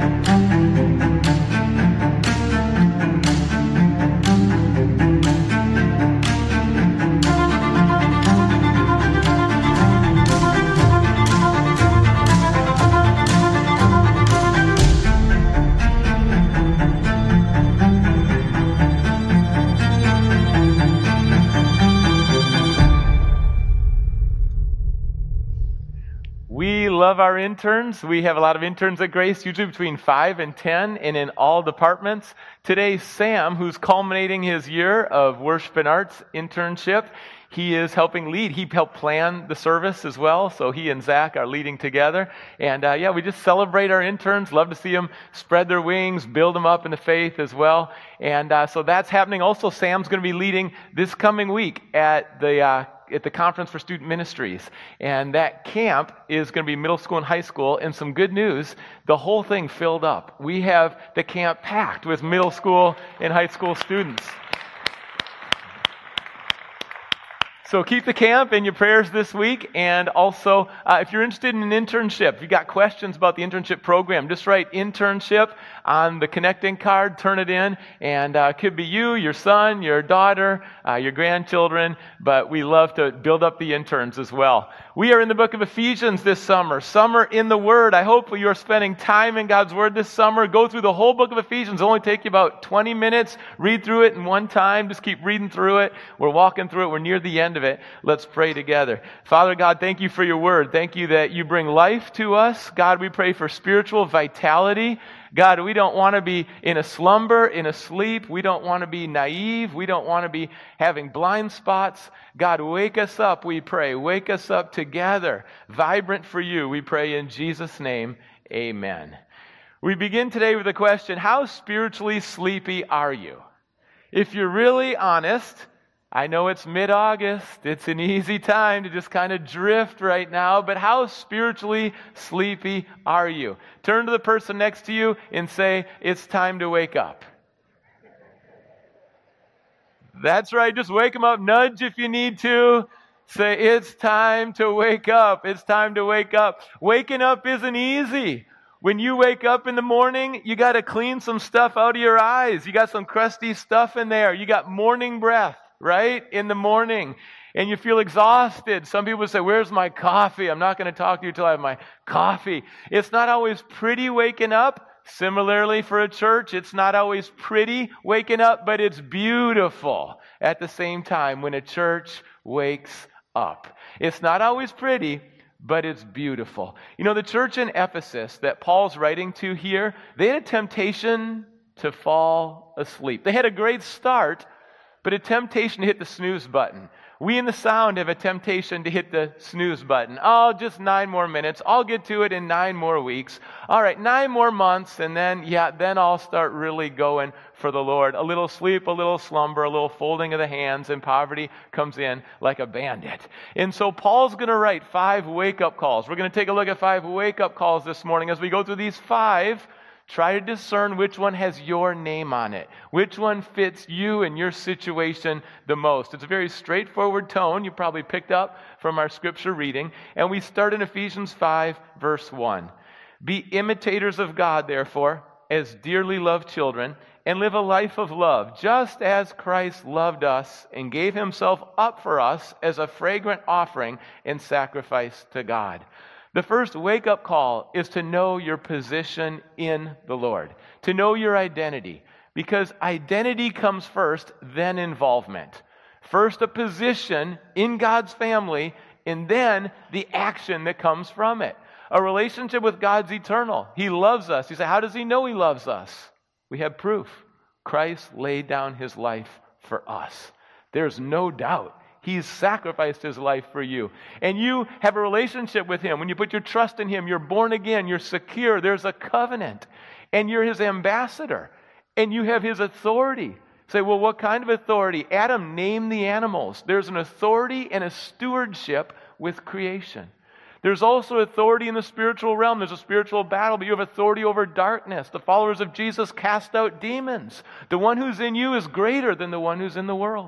Love our interns. We have a lot of interns at Grace, usually between 5 and 10, and in all departments. Today, Sam, who's culminating his year of worship and arts internship, he is helping lead. He helped plan the service as well, so he and Zach are leading together. And we just celebrate our interns. Love to see them spread their wings, build them up in the faith as well. And so that's happening. Also, Sam's going to be leading this coming week at the Conference for Student Ministries. And that camp is going to be middle school and high school. And some good news, the whole thing filled up. We have the camp packed with middle school and high school students. So keep the camp in your prayers this week. And also, if you're interested in an internship, if you've got questions about the internship program, just write internship on the connecting card, turn it in, and it could be you, your son, your daughter, your grandchildren, but we love to build up the interns as well. We are in the book of Ephesians this summer. Summer in the Word. I hope you are spending time in God's Word this summer. Go through the whole book of Ephesians. It'll only take you about 20 minutes. Read through it in one time. Just keep reading through it. We're walking through it. We're near the end of it. Let's pray together. Father God, thank you for your Word. Thank you that you bring life to us. God, we pray for spiritual vitality. God, we don't want to be in a slumber, in a sleep. We don't want to be naive. We don't want to be having blind spots. God, wake us up, we pray. Wake us up together, vibrant for you, we pray in Jesus' name. Amen. We begin today with a question: how spiritually sleepy are you? If you're really honest, I know it's mid-August. It's an easy time to just kind of drift right now, but how spiritually sleepy are you? Turn to the person next to you and say, it's time to wake up. That's right. Just wake them up. Nudge if you need to. Say, it's time to wake up. It's time to wake up. Waking up isn't easy. When you wake up in the morning, you got to clean some stuff out of your eyes. You got some crusty stuff in there. You got morning breath, right? In the morning. And you feel exhausted. Some people say, where's my coffee? I'm not going to talk to you until I have my coffee. It's not always pretty waking up. Similarly, for a church, it's not always pretty waking up, but it's beautiful at the same time when a church wakes up. It's not always pretty, but it's beautiful. You know, the church in Ephesus that Paul's writing to here, they had a temptation to fall asleep. They had a great start, but a temptation to hit the snooze button. We in the sound have a temptation to hit the snooze button. Oh, just 9 more minutes. I'll get to it in 9 more weeks. All right, 9 more months, and then I'll start really going for the Lord. A little sleep, a little slumber, a little folding of the hands, and poverty comes in like a bandit. And so Paul's going to write 5 wake-up calls. We're going to take a look at 5 wake-up calls this morning. As we go through these 5, try to discern which one has your name on it. Which one fits you and your situation the most. It's a very straightforward tone you probably picked up from our scripture reading. And we start in Ephesians 5, verse 1. Be imitators of God, therefore, as dearly loved children, and live a life of love, just as Christ loved us and gave himself up for us as a fragrant offering and sacrifice to God. The first wake-up call is to know your position in the Lord, to know your identity, because identity comes first, then involvement. First a position in God's family, and then the action that comes from it. A relationship with God's eternal. He loves us. You say, how does he know he loves us? We have proof. Christ laid down his life for us. There's no doubt. He's sacrificed his life for you. And you have a relationship with him. When you put your trust in him, you're born again, you're secure. There's a covenant. And you're his ambassador. And you have his authority. Say, well, what kind of authority? Adam named the animals. There's an authority and a stewardship with creation. There's also authority in the spiritual realm. There's a spiritual battle, but you have authority over darkness. The followers of Jesus cast out demons. The one who's in you is greater than the one who's in the world.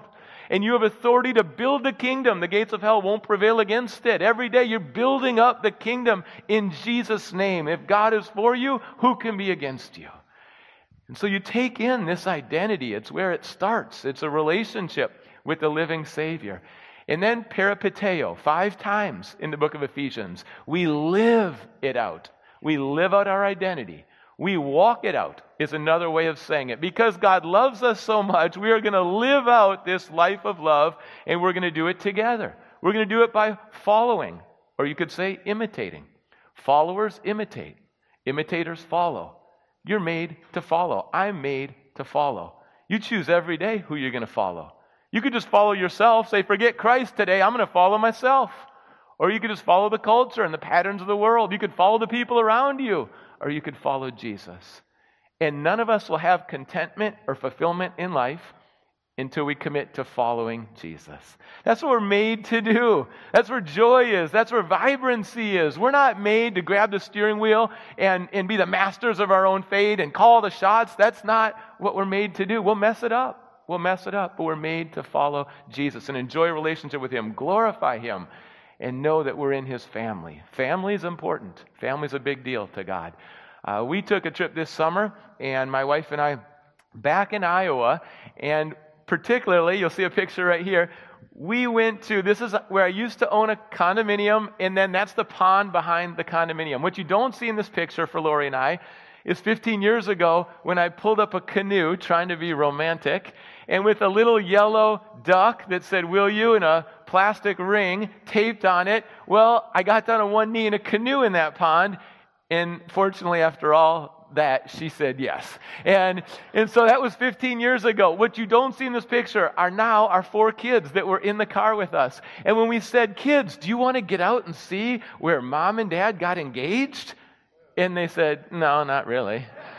And you have authority to build the kingdom. The gates of hell won't prevail against it. Every day you're building up the kingdom in Jesus' name. If God is for you, who can be against you? And so you take in this identity. It's where it starts. It's a relationship with the living Savior. And then peripateo, 5 times in the book of Ephesians. We live it out. We live out our identity. We walk it out is another way of saying it. Because God loves us so much, we are going to live out this life of love, and we're going to do it together. We're going to do it by following, or you could say imitating. Followers imitate. Imitators follow. You're made to follow. I'm made to follow. You choose every day who you're going to follow. You could just follow yourself, say, forget Christ today, I'm going to follow myself. Or you could just follow the culture and the patterns of the world. You could follow the people around you. Or you could follow Jesus. And none of us will have contentment or fulfillment in life until we commit to following Jesus. That's what we're made to do. That's where joy is. That's where vibrancy is. We're not made to grab the steering wheel and be the masters of our own fate and call the shots. That's not what we're made to do. We'll mess it up. But we're made to follow Jesus and enjoy a relationship with Him, glorify Him, and know that we're in His family. Family is important. Family is a big deal to God. We took a trip this summer, and my wife and I, back in Iowa, and particularly, you'll see a picture right here, we went to, this is where I used to own a condominium, and then that's the pond behind the condominium. What you don't see in this picture for Lori and I is 15 years ago when I pulled up a canoe trying to be romantic, and with a little yellow duck that said, will you, and a plastic ring taped on it. Well, I got down on one knee in a canoe in that pond, and fortunately, after all that, she said yes. And so that was 15 years ago. What you don't see in this picture are now our 4 kids that were in the car with us. And when we said, kids, do you want to get out and see where mom and dad got engaged? And they said, no, not really.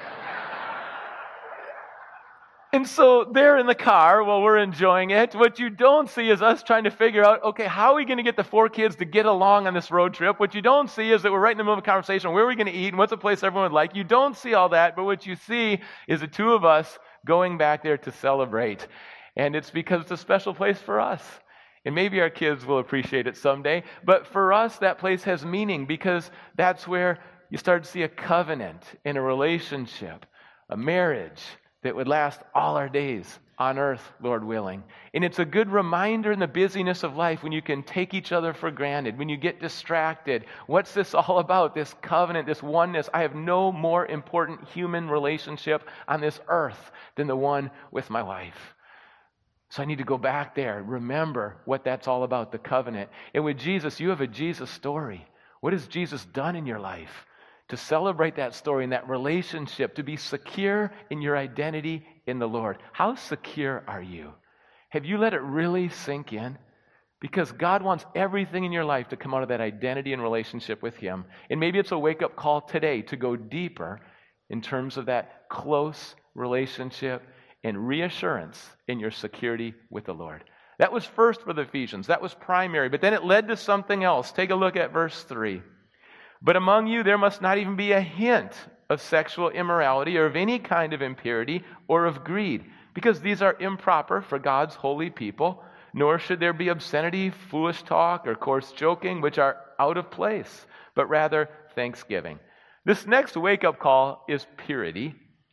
And so they're in the car while we're enjoying it. What you don't see is us trying to figure out, okay, how are we going to get the 4 kids to get along on this road trip? What you don't see is that we're right in the middle of a conversation. Where are we going to eat and what's a place everyone would like? You don't see all that, but what you see is the 2 of us going back there to celebrate. And it's because it's a special place for us. And maybe our kids will appreciate it someday. But for us, that place has meaning because that's where you start to see a covenant in a relationship, a marriage that would last all our days on earth, Lord willing. And it's a good reminder in the busyness of life when you can take each other for granted, when you get distracted. What's this all about? This covenant, this oneness. I have no more important human relationship on this earth than the one with my wife. So I need to go back there, remember what that's all about, the covenant. And with Jesus, you have a Jesus story. What has Jesus done in your life? To celebrate that story and that relationship, to be secure in your identity in the Lord. How secure are you? Have you let it really sink in? Because God wants everything in your life to come out of that identity and relationship with Him. And maybe it's a wake-up call today to go deeper in terms of that close relationship and reassurance in your security with the Lord. That was first for the Ephesians. That was primary. But then it led to something else. Take a look at verse 3. But among you there must not even be a hint of sexual immorality or of any kind of impurity or of greed, because these are improper for God's holy people, nor should there be obscenity, foolish talk, or coarse joking, which are out of place, but rather thanksgiving. This next wake-up call is purity,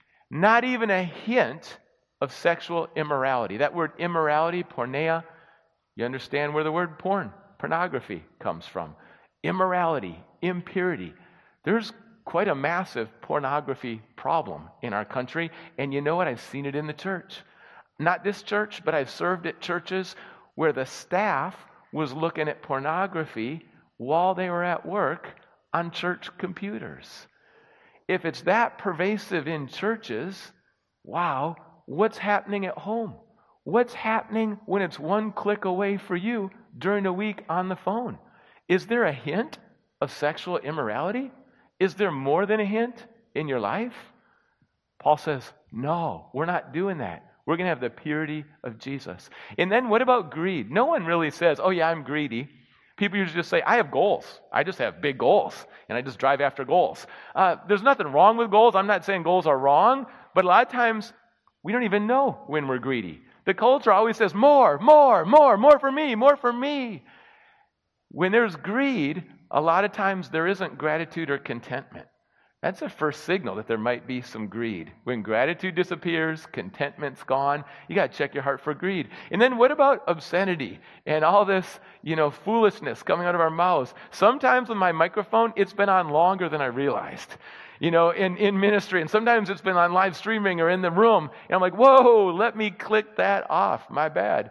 not even a hint of sexual immorality. That word immorality, porneia, you understand where the word pornography comes from. Immorality, impurity. There's quite a massive pornography problem in our country, and you know what? I've seen it in the church. Not this church, but I've served at churches where the staff was looking at pornography while they were at work on church computers. If it's that pervasive in churches, wow, what's happening at home? What's happening when it's one click away for you during the week on the phone? Is there a hint of sexual immorality? Is there more than a hint in your life? Paul says, no, we're not doing that. We're going to have the purity of Jesus. And then what about greed? No one really says, oh yeah, I'm greedy. People usually just say, I have goals. I just have big goals, and I just drive after goals. There's nothing wrong with goals. I'm not saying goals are wrong, but a lot of times we don't even know when we're greedy. The culture always says, more, more, more, more for me, more for me. When there's greed, a lot of times there isn't gratitude or contentment. That's the first signal that there might be some greed. When gratitude disappears, contentment's gone, you got to check your heart for greed. And then what about obscenity and all this, foolishness coming out of our mouths? Sometimes with my microphone, it's been on longer than I realized, in ministry. And sometimes it's been on live streaming or in the room. And I'm like, whoa, let me click that off. My bad.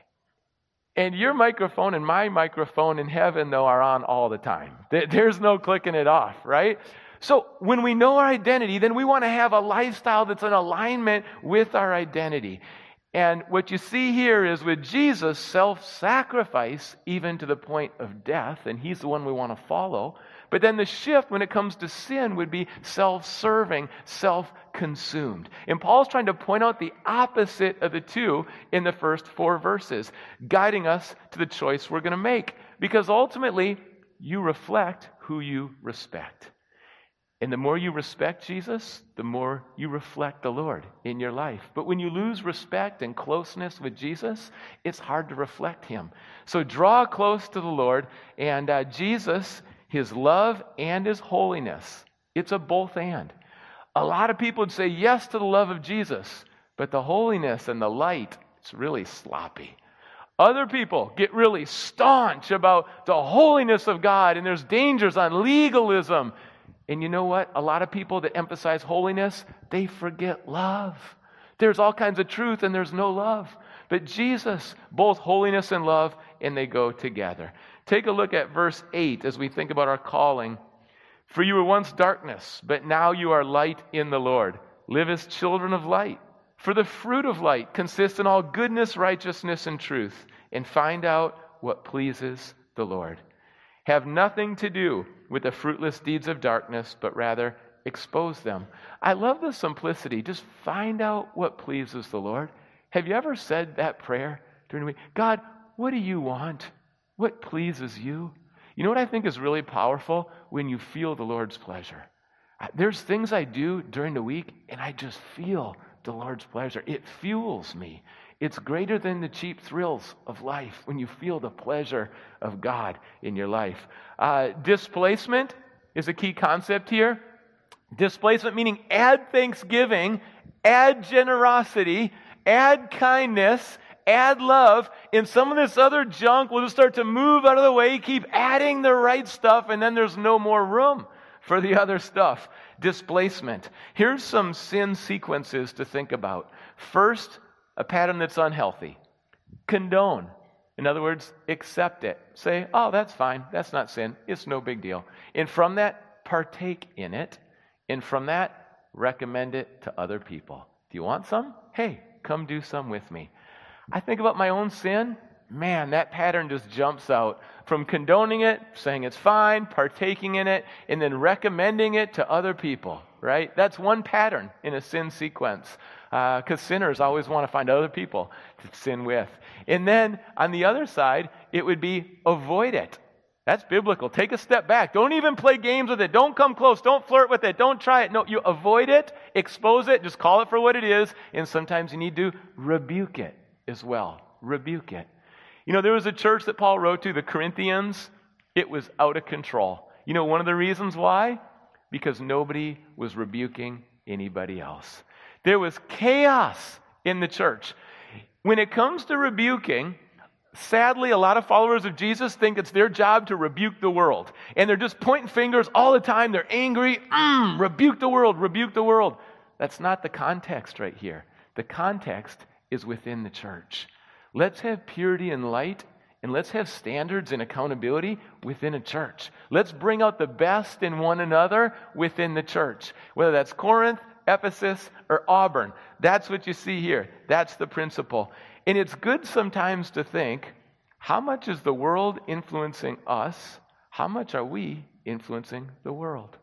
And your microphone and my microphone in heaven, though, are on all the time. There's no clicking it off, right? So when we know our identity, then we want to have a lifestyle that's in alignment with our identity. And what you see here is with Jesus, self-sacrifice, even to the point of death, and he's the one we want to follow. But then the shift when it comes to sin would be self-serving, self-consumed. And Paul's trying to point out the opposite of the two in the first 4 verses, guiding us to the choice we're going to make. Because ultimately, you reflect who you respect. And the more you respect Jesus, the more you reflect the Lord in your life. But when you lose respect and closeness with Jesus, it's hard to reflect him. So draw close to the Lord, and Jesus, his love and his holiness, it's a both and. A lot of people would say yes to the love of Jesus, but the holiness and the light, it's really sloppy. Other people get really staunch about the holiness of God, and there's dangers on legalism. And you know what? A lot of people that emphasize holiness, they forget love. There's all kinds of truth and there's no love. But Jesus, both holiness and love, and they go together. Take a look at verse 8 as we think about our calling. For you were once darkness, but now you are light in the Lord. Live as children of light. For the fruit of light consists in all goodness, righteousness, and truth. And find out what pleases the Lord. Have nothing to do with the fruitless deeds of darkness, but rather expose them. I love the simplicity. Just find out what pleases the Lord. Have you ever said that prayer during the week? God, what do you want? What pleases you? You know what I think is really powerful? When you feel the Lord's pleasure. There's things I do during the week, and I just feel the Lord's pleasure. It fuels me. It's greater than the cheap thrills of life when you feel the pleasure of God in your life. Displacement is a key concept here. Displacement meaning add thanksgiving, add generosity, add kindness, add love. And some of this other junk will just start to move out of the way. Keep adding the right stuff, and then there's no more room for the other stuff. Displacement. Here's some sin sequences to think about. First, a pattern that's unhealthy. Condone. In other words, accept it. Say, oh, that's fine. That's not sin. It's no big deal. And from that, partake in it. And from that, recommend it to other people. Do you want some? Hey, come do some with me. I think about my own sin. Man, that pattern just jumps out. From condoning it, saying it's fine, partaking in it, and then recommending it to other people, right? That's one pattern in a sin sequence. Because sinners always want to find other people to sin with. And then on the other side, it would be avoid it. That's biblical. Take a step back. Don't even play games with it. Don't come close. Don't flirt with it. Don't try it. No, you avoid it, expose it, just call it for what it is. And sometimes you need to rebuke it as well. Rebuke it. There was a church that Paul wrote to, the Corinthians. It was out of control. One of the reasons why? Because nobody was rebuking anybody else. There was chaos in the church. When it comes to rebuking, sadly, a lot of followers of Jesus think it's their job to rebuke the world. And they're just pointing fingers all the time. They're angry. Rebuke the world, rebuke the world. That's not the context right here. The context is within the church. Let's have purity and light, and let's have standards and accountability within a church. Let's bring out the best in one another within the church. Whether that's Corinth, Ephesus, or Auburn. That's what you see here. That's the principle. And it's good sometimes to think, how much is the world influencing us? How much are we influencing the world?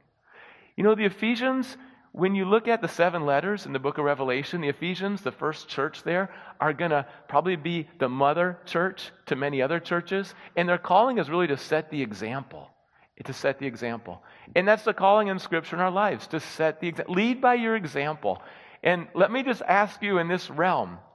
The Ephesians, when you look at the 7 letters in the book of Revelation, the Ephesians, the first church there, are going to probably be the mother church to many other churches. And their calling is really to set the example. To set the example. And that's the calling in Scripture in our lives, to set the example. Lead by your example. And let me just ask you in this realm,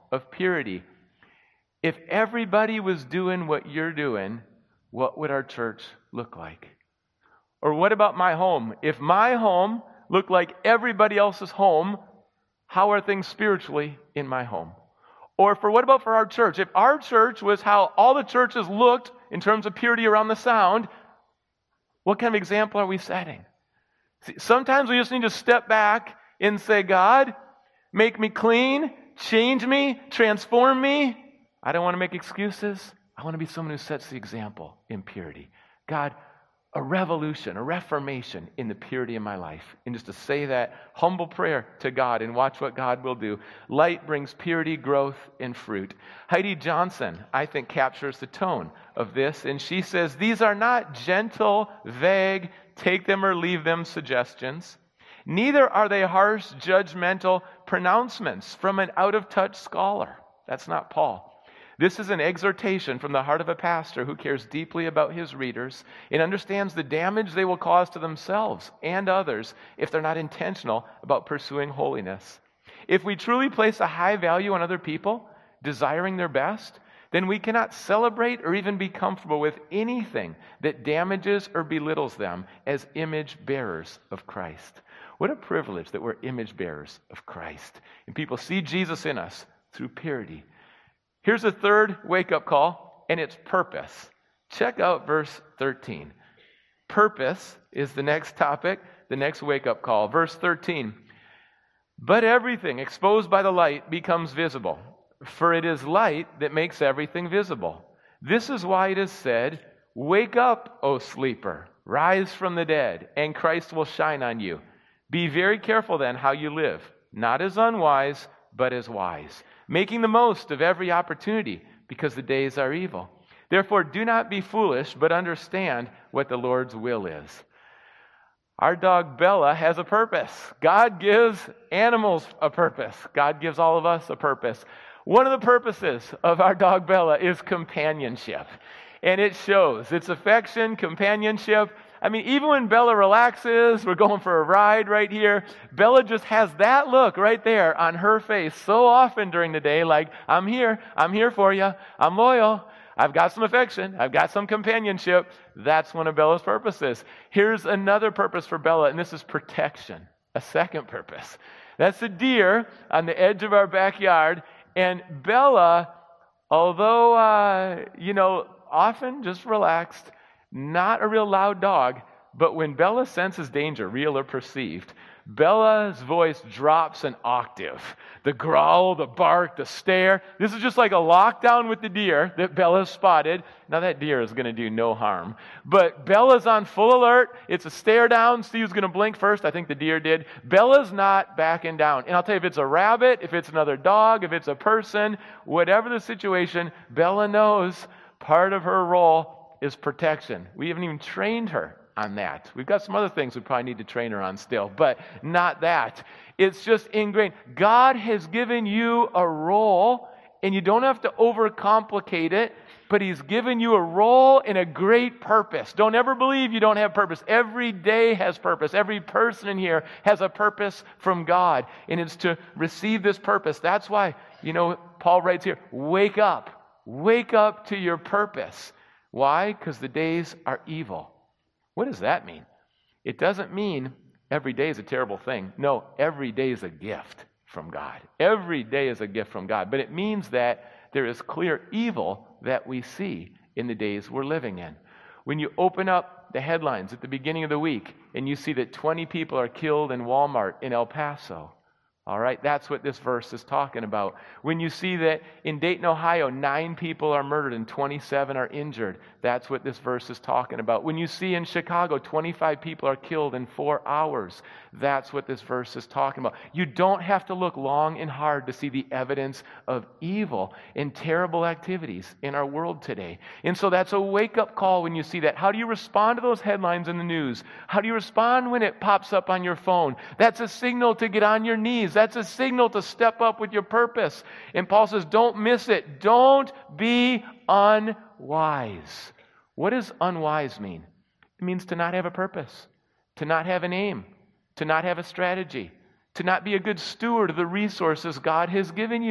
of purity. If everybody was doing what you're doing, what would our church look like? Or what about my home? If my home looked like everybody else's home, how are things spiritually in my home? Or what about for our church? If our church was how all the churches looked in terms of purity around the sound, what kind of example are we setting? See, sometimes we just need to step back and say, God, make me clean, change me, transform me. I don't want to make excuses. I want to be someone who sets the example in purity. God, a revolution, a reformation in the purity of my life. And just to say that humble prayer to God and watch what God will do. Light brings purity, growth, and fruit. Heidi Johnson, I think, captures the tone of this. And she says, these are not gentle, vague, take them or leave them suggestions. Neither are they harsh, judgmental pronouncements from an out-of-touch scholar. That's not Paul. This is an exhortation from the heart of a pastor who cares deeply about his readers and understands the damage they will cause to themselves and others if they're not intentional about pursuing holiness. If we truly place a high value on other people, desiring their best, then we cannot celebrate or even be comfortable with anything that damages or belittles them as image bearers of Christ. What a privilege that we're image bearers of Christ. And people see Jesus in us through purity. Here's a third wake-up call, and it's purpose. Check out verse 13. Purpose is the next topic, the next wake-up call. Verse 13. But everything exposed by the light becomes visible, for it is light that makes everything visible. This is why it is said, wake up, O sleeper, rise from the dead, and Christ will shine on you. Be very careful then how you live, not as unwise, but as wise, making the most of every opportunity, because the days are evil. Therefore, do not be foolish, but understand what the Lord's will is. Our dog Bella has a purpose. God gives animals a purpose. God gives all of us a purpose. One of the purposes of our dog Bella is companionship. And it shows. It's affection, companionship. I mean, even when Bella relaxes, we're going for a ride right here, Bella just has that look right there on her face so often during the day, like, I'm here for you, I'm loyal, I've got some affection, I've got some companionship. That's one of Bella's purposes. Here's another purpose for Bella, and this is protection, a second purpose. That's a deer on the edge of our backyard, and Bella, although, often just relaxed, not a real loud dog, but when Bella senses danger, real or perceived, Bella's voice drops an octave. The growl, the bark, the stare. This is just like a lockdown with the deer that Bella's spotted. Now that deer is going to do no harm. But Bella's on full alert. It's a stare down. See who's going to blink first. I think the deer did. Bella's not backing down. And I'll tell you, if it's a rabbit, if it's another dog, if it's a person, whatever the situation, Bella knows part of her role is protection. We haven't even trained her on that. We've got some other things we probably need to train her on still, but not that. It's just ingrained. God has given you a role, and you don't have to overcomplicate it, but He's given you a role and a great purpose. Don't ever believe you don't have purpose. Every day has purpose. Every person in here has a purpose from God, and it's to receive this purpose. That's why, Paul writes here, wake up. Wake up to your purpose. Why? Because the days are evil. What does that mean? It doesn't mean every day is a terrible thing. No, every day is a gift from God. Every day is a gift from God. But it means that there is clear evil that we see in the days we're living in. When you open up the headlines at the beginning of the week and you see that 20 people are killed in Walmart in El Paso, all right, that's what this verse is talking about. When you see that in Dayton, Ohio, 9 people are murdered and 27 are injured, that's what this verse is talking about. When you see in Chicago, 25 people are killed in 4 hours, that's what this verse is talking about. You don't have to look long and hard to see the evidence of evil and terrible activities in our world today. And so that's a wake-up call when you see that. How do you respond to those headlines in the news? How do you respond when it pops up on your phone? That's a signal to get on your knees. That's a signal to step up with your purpose. And Paul says, don't miss it. Don't be unwise. What does unwise mean? It means to not have a purpose, to not have an aim, to not have a strategy, to not be a good steward of the resources God has given you,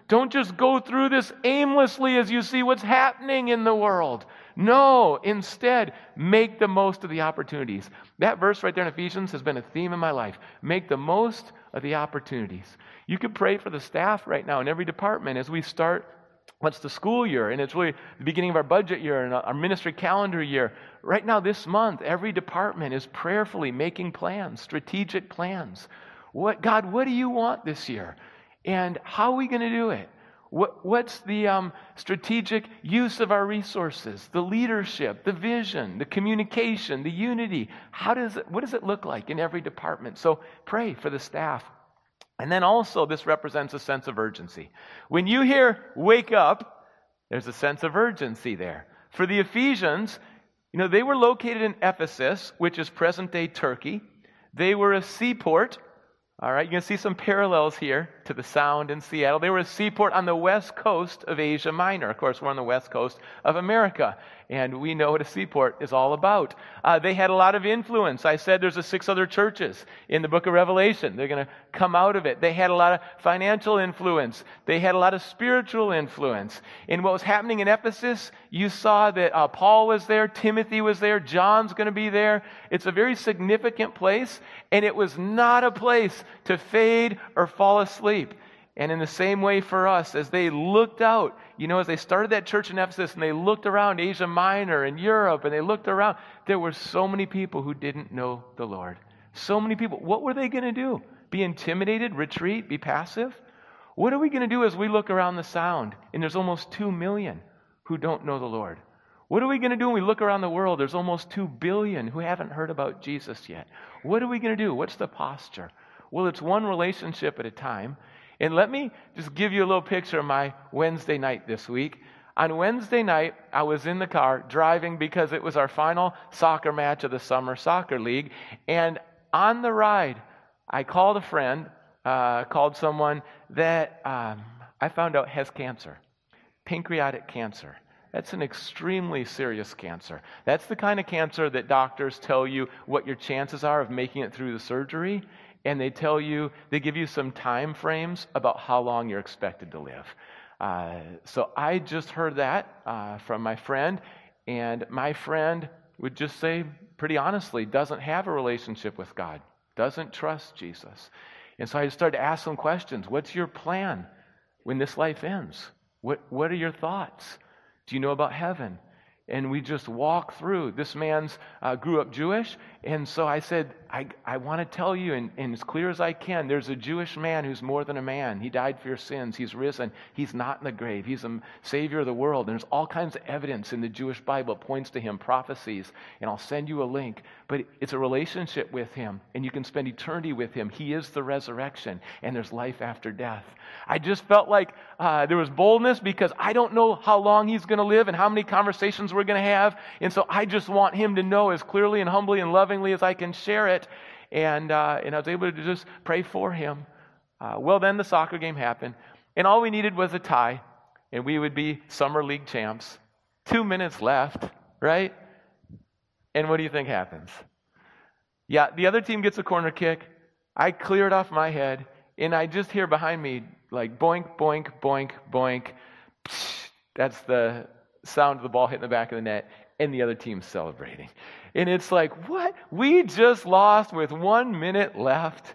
Don't just go through this aimlessly as you see what's happening in the world. No, instead, make the most of the opportunities. That verse right there in Ephesians has been a theme in my life. Make the most of the opportunities. You could pray for the staff right now in every department as we start what's the school year, and it's really the beginning of our budget year and our ministry calendar year. Right now, this month, every department is prayerfully making plans, strategic plans. God, what do you want this year? And how are we going to do it? What's the strategic use of our resources, the leadership, the vision, the communication, the unity? What does it look like in every department? So pray for the staff. And then also this represents a sense of urgency. When you hear wake up, there's a sense of urgency there. For the Ephesians, they were located in Ephesus, which is present-day Turkey. They were a seaport. All right, you can see some parallels here to the Sound in Seattle. They were a seaport on the west coast of Asia Minor. Of course, we're on the west coast of America, and we know what a seaport is all about. They had a lot of influence. I said there's 6 other churches in the book of Revelation. They're going to come out of it. They had a lot of financial influence. They had a lot of spiritual influence. And what was happening in Ephesus, you saw that Paul was there, Timothy was there, John's going to be there. It's a very significant place, and it was not a place to fade or fall asleep. And in the same way for us, as they looked out, as they started that church in Ephesus and they looked around Asia Minor and Europe and they looked around, there were so many people who didn't know the Lord. So many people. What were they going to do? Be intimidated, retreat, be passive? What are we going to do as we look around the Sound and there's almost 2 million who don't know the Lord? What are we going to do when we look around the world? There's almost 2 billion who haven't heard about Jesus yet. What are we going to do? What's the posture? Well, it's one relationship at a time. And let me just give you a little picture of my Wednesday night this week. On Wednesday night, I was in the car driving because it was our final soccer match of the Summer Soccer League. And on the ride, I called a friend, called someone that I found out has cancer, pancreatic cancer. That's an extremely serious cancer. That's the kind of cancer that doctors tell you what your chances are of making it through the surgery. And they give you some time frames about how long you're expected to live. So I just heard that from my friend, and my friend would just say, pretty honestly, doesn't have a relationship with God, doesn't trust Jesus. And so I started to ask some questions. What's your plan when this life ends? What are your thoughts? Do you know about heaven? And we just walk through. This man's grew up Jewish, and so I said, I want to tell you, and as clear as I can, there's a Jewish man who's more than a man. He died for your sins. He's risen. He's not in the grave. He's a Savior of the world. And there's all kinds of evidence in the Jewish Bible that points to him, prophecies, and I'll send you a link. But it's a relationship with him, and you can spend eternity with him. He is the resurrection, and there's life after death. I just felt like there was boldness because I don't know how long he's going to live and how many conversations we're going to have. And so I just want him to know as clearly and humbly and lovingly as I can share it. And I was able to just pray for him. Well, then the soccer game happened. And all we needed was a tie. And we would be Summer League champs. 2 minutes left, right? And what do you think happens? Yeah, the other team gets a corner kick. I clear it off my head. And I just hear behind me like boink, boink, boink, boink. Psh, that's the sound of the ball hitting the back of the net. And the other team's celebrating. And it's like, what? We just lost with 1 minute left.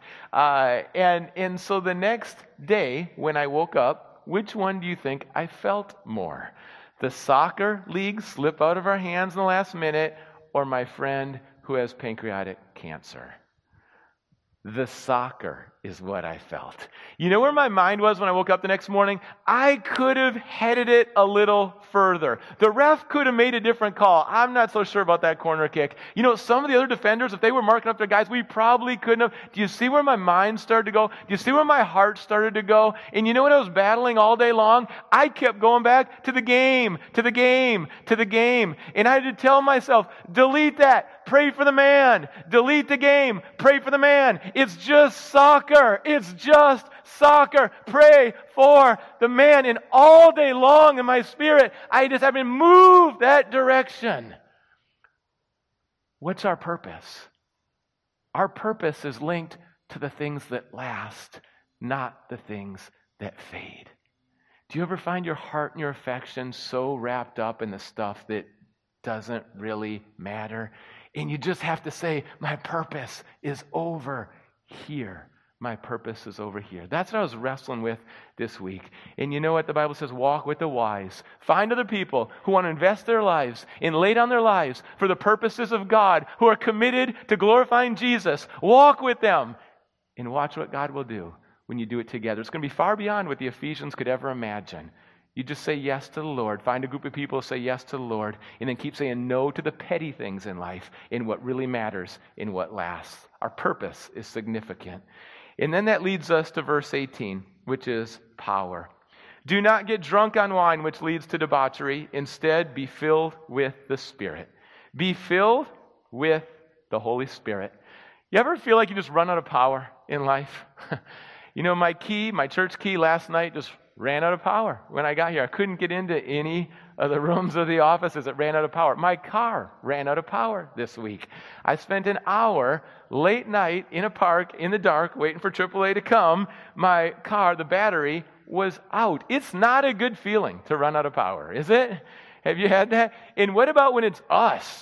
And so the next day when I woke up, which one do you think I felt more? The soccer league slip out of our hands in the last minute, or my friend who has pancreatic cancer? The soccer is what I felt. You know where my mind was when I woke up the next morning? I could have headed it a little further. The ref could have made a different call. I'm not so sure about that corner kick. Some of the other defenders, if they were marking up their guys, we probably couldn't have. Do you see where my mind started to go? Do you see where my heart started to go? And you know what I was battling all day long? I kept going back to the game, to the game, to the game. And I had to tell myself, delete that. Pray for the man. Delete the game. Pray for the man. It's just soccer. It's just soccer. Pray for the man. And all day long in my spirit, I just have been moved that direction. What's our purpose? Our purpose is linked to the things that last, not the things that fade. Do you ever find your heart and your affection so wrapped up in the stuff that doesn't really matter? And you just have to say, my purpose is over here. My purpose is over here. That's what I was wrestling with this week. And you know what? The Bible says, walk with the wise. Find other people who want to invest their lives and lay down their lives for the purposes of God, who are committed to glorifying Jesus. Walk with them and watch what God will do when you do it together. It's going to be far beyond what the Ephesians could ever imagine. You just say yes to the Lord. Find a group of people who say yes to the Lord, and then keep saying no to the petty things in life, in what really matters, in what lasts. Our purpose is significant. And then that leads us to verse 18, which is power. Do not get drunk on wine, which leads to debauchery. Instead, be filled with the Spirit. Be filled with the Holy Spirit. You ever feel like you just run out of power in life? You know, my church key last night just ran out of power when I got here. I couldn't get into any of the rooms of the offices. It ran out of power. My car ran out of power this week. I spent an hour late night in a park in the dark waiting for AAA to come. My car, the battery, was out. It's not a good feeling to run out of power, is it? Have you had that? And what about when it's us?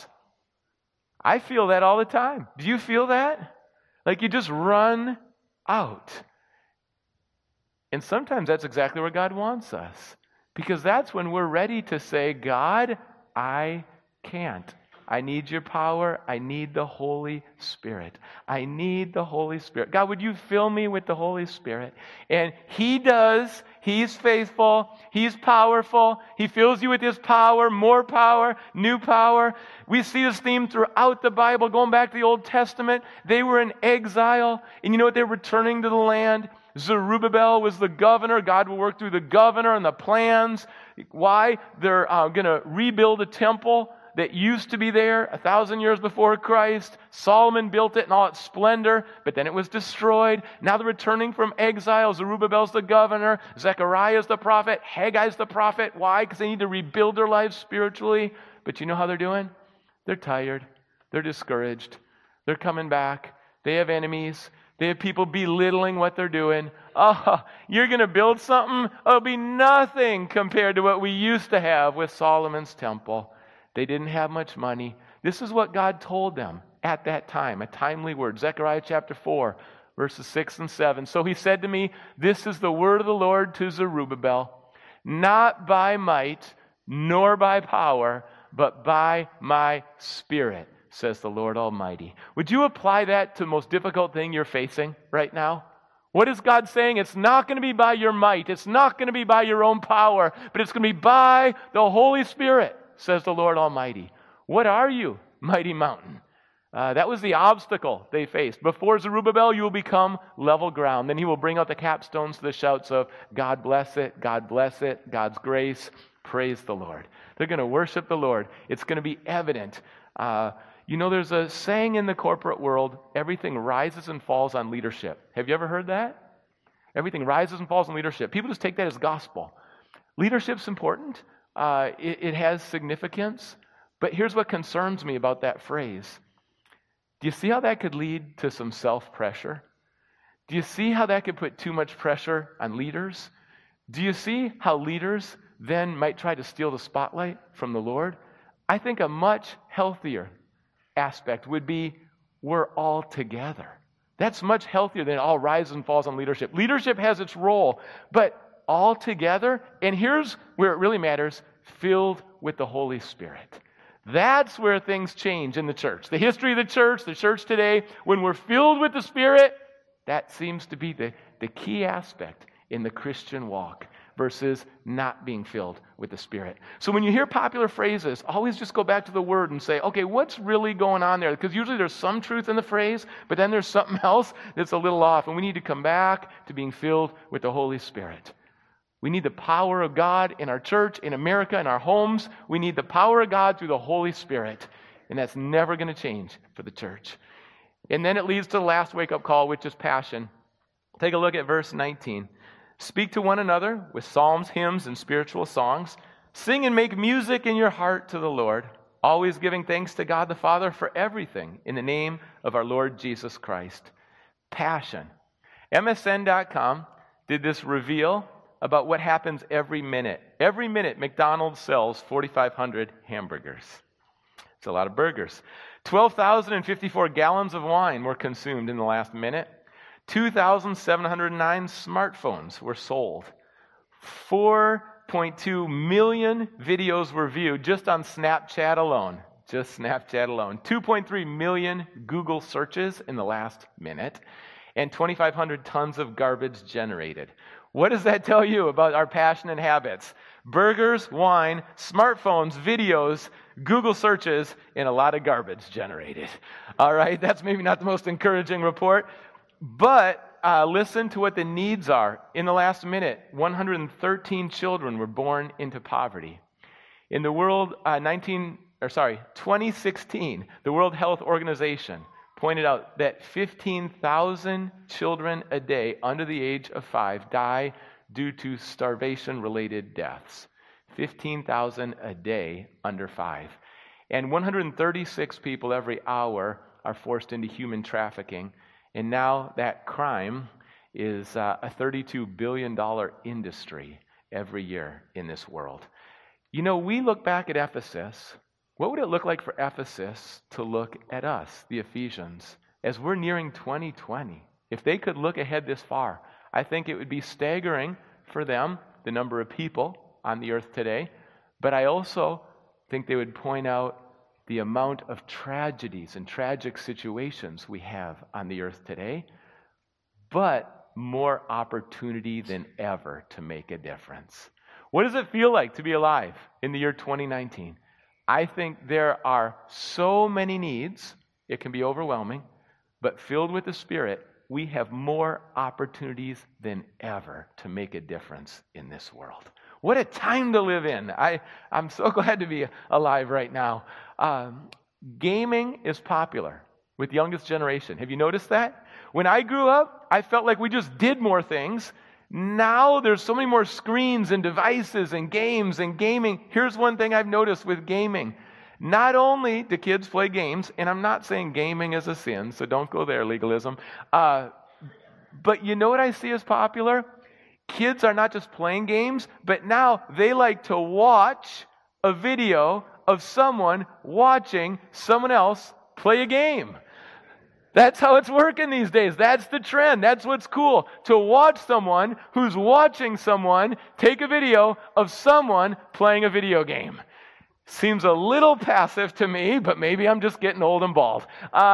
I feel that all the time. Do you feel that? Like you just run out. And sometimes that's exactly where God wants us. Because that's when we're ready to say, God, I can't. I need your power. I need the Holy Spirit. I need the Holy Spirit. God, would you fill me with the Holy Spirit? And He does. He's faithful. He's powerful. He fills you with His power, more power, new power. We see this theme throughout the Bible. Going back to the Old Testament, they were in exile. And you know what? They're returning to the land. Zerubbabel was the governor. God will work through the governor and the plans. Why? They're going to rebuild a temple that used to be there 1,000 years before Christ. Solomon built it in all its splendor, but then it was destroyed. Now they're returning from exile. Zerubbabel's the governor. Zechariah's the prophet. Haggai's the prophet. Why? Because they need to rebuild their lives spiritually. But you know how they're doing? They're tired. They're discouraged. They're coming back. They have enemies. They have people belittling what they're doing. Oh, you're going to build something? It'll be nothing compared to what we used to have with Solomon's temple. They didn't have much money. This is what God told them at that time, a timely word. Zechariah chapter 4, verses 6 and 7. So he said to me, this is the word of the Lord to Zerubbabel, not by might nor by power, but by my Spirit, says the Lord Almighty. Would you apply that to the most difficult thing you're facing right now? What is God saying? It's not going to be by your might. It's not going to be by your own power, but it's going to be by the Holy Spirit, says the Lord Almighty. What are you, mighty mountain? That was the obstacle they faced. Before Zerubbabel, you will become level ground. Then he will bring out the capstones to the shouts of, God bless it, God bless it, God's grace, praise the Lord. They're going to worship the Lord. It's going to be evident. You know, there's a saying in the corporate world, everything rises and falls on leadership. Have you ever heard that? Everything rises and falls on leadership. People just take that as gospel. Leadership's important. It has significance. But here's what concerns me about that phrase. Do you see how that could lead to some self-pressure? Do you see how that could put too much pressure on leaders? Do you see how leaders then might try to steal the spotlight from the Lord? I think a much healthier aspect would be we're all together. That's much healthier than all rises and falls on leadership. Leadership has its role, but all together, and here's where it really matters, filled with the Holy Spirit. That's where things change in the church. The history of the church today, when we're filled with the Spirit, that seems to be the key aspect in the Christian walk versus not being filled with the Spirit. So when you hear popular phrases, always just go back to the Word and say, okay, what's really going on there? Because usually there's some truth in the phrase, but then there's something else that's a little off, and we need to come back to being filled with the Holy Spirit. We need the power of God in our church, in America, in our homes. We need the power of God through the Holy Spirit, and that's never going to change for the church. And then it leads to the last wake-up call, which is passion. Take a look at verse 19. Speak to one another with psalms, hymns, and spiritual songs. Sing and make music in your heart to the Lord, always giving thanks to God the Father for everything in the name of our Lord Jesus Christ. Passion. MSN.com did this reveal about what happens every minute. Every minute, McDonald's sells 4,500 hamburgers. It's a lot of burgers. 12,054 gallons of wine were consumed in the last minute. 2,709 smartphones were sold. 4.2 million videos were viewed just on Snapchat alone. Just Snapchat alone. 2.3 million Google searches in the last minute. And 2,500 tons of garbage generated. What does that tell you about our passion and habits? Burgers, wine, smartphones, videos, Google searches, and a lot of garbage generated. All right, that's maybe not the most encouraging report, but listen to what the needs are. In the last minute, 113 children were born into poverty. In the world, 2016, the World Health Organization pointed out that 15,000 children a day under the age of 5 die due to starvation-related deaths. 15,000 a day under 5. And 136 people every hour are forced into human trafficking. And now that crime is a $32 billion industry every year in this world. You know, we look back at Ephesus. What would it look like for Ephesus to look at us, the Ephesians, as we're nearing 2020? If they could look ahead this far, I think it would be staggering for them, the number of people on the earth today. But I also think they would point out the amount of tragedies and tragic situations we have on the earth today, but more opportunity than ever to make a difference. What does it feel like to be alive in the year 2019? I think there are so many needs, it can be overwhelming, but filled with the Spirit, we have more opportunities than ever to make a difference in this world. What a time to live in. I'm so glad to be alive right now. Gaming is popular with the youngest generation. Have you noticed that? When I grew up, I felt like we just did more things. Now there's so many more screens and devices and games and gaming. Here's one thing I've noticed with gaming. Not only do kids play games, and I'm not saying gaming is a sin, so don't go there, legalism. But you know what I see as popular? Kids are not just playing games, but now they like to watch a video of someone watching someone else play a game. That's how it's working these days. That's the trend. That's what's cool. To watch someone who's watching someone take a video of someone playing a video game. Seems a little passive to me, but maybe I'm just getting old and bald.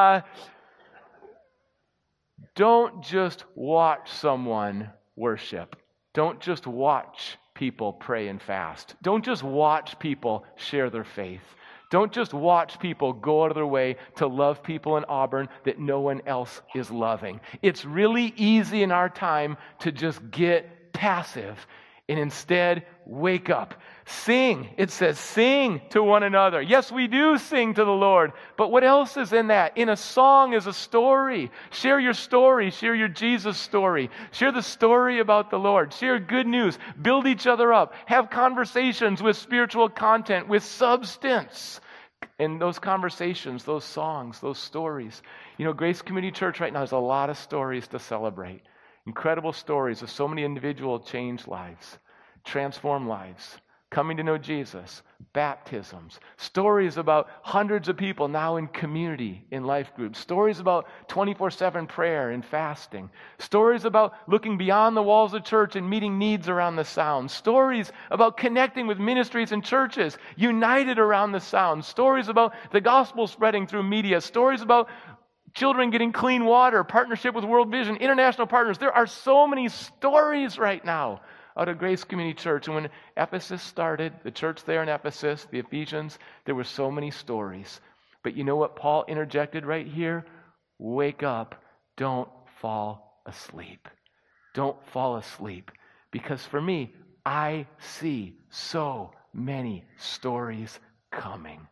Don't just watch someone worship. Don't just watch people pray and fast. Don't just watch people share their faith. Don't just watch people go out of their way to love people in Auburn that no one else is loving. It's really easy in our time to just get passive and instead wake up. Sing. It says sing to one another. Yes, we do sing to the Lord. But what else is in that? In a song is a story. Share your story. Share your Jesus story. Share the story about the Lord. Share good news. Build each other up. Have conversations with spiritual content, with substance. And those conversations, those songs, those stories. You know, Grace Community Church right now has a lot of stories to celebrate. Incredible stories of so many individual changed lives, transformed lives, coming to know Jesus, baptisms, stories about hundreds of people now in community, in life groups, stories about 24/7 prayer and fasting, stories about looking beyond the walls of church and meeting needs around the sound, stories about connecting with ministries and churches united around the sound, stories about the gospel spreading through media, stories about children getting clean water, partnership with World Vision, international partners. There are so many stories right now out of Grace Community Church. And when Ephesus started, the church there in Ephesus, the Ephesians, there were so many stories. But you know what Paul interjected right here? Wake up. Don't fall asleep. Don't fall asleep. Because for me, I see so many stories coming.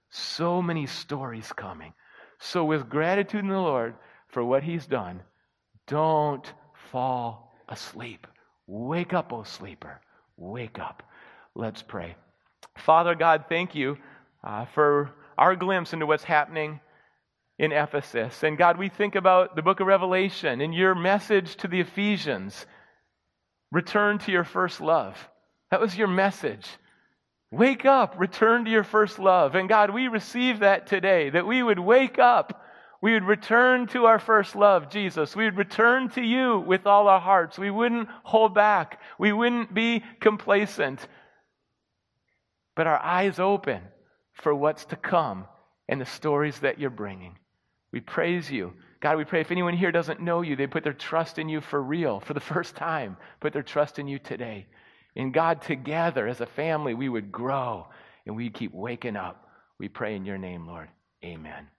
So many stories coming. So with gratitude in the Lord for what He's done, don't fall asleep. Wake up, O sleeper. Wake up. Let's pray. Father God, thank you for our glimpse into what's happening in Ephesus. And God, we think about the book of Revelation and your message to the Ephesians. Return to your first love. That was your message. Wake up, return to your first love. And God, we receive that today, that we would wake up. We would return to our first love, Jesus. We would return to you with all our hearts. We wouldn't hold back. We wouldn't be complacent. But our eyes open for what's to come and the stories that you're bringing. We praise you. God, we pray if anyone here doesn't know you, they put their trust in you for real, for the first time. Put their trust in you today. And God, together as a family, we would grow and we'd keep waking up. We pray in your name, Lord. Amen.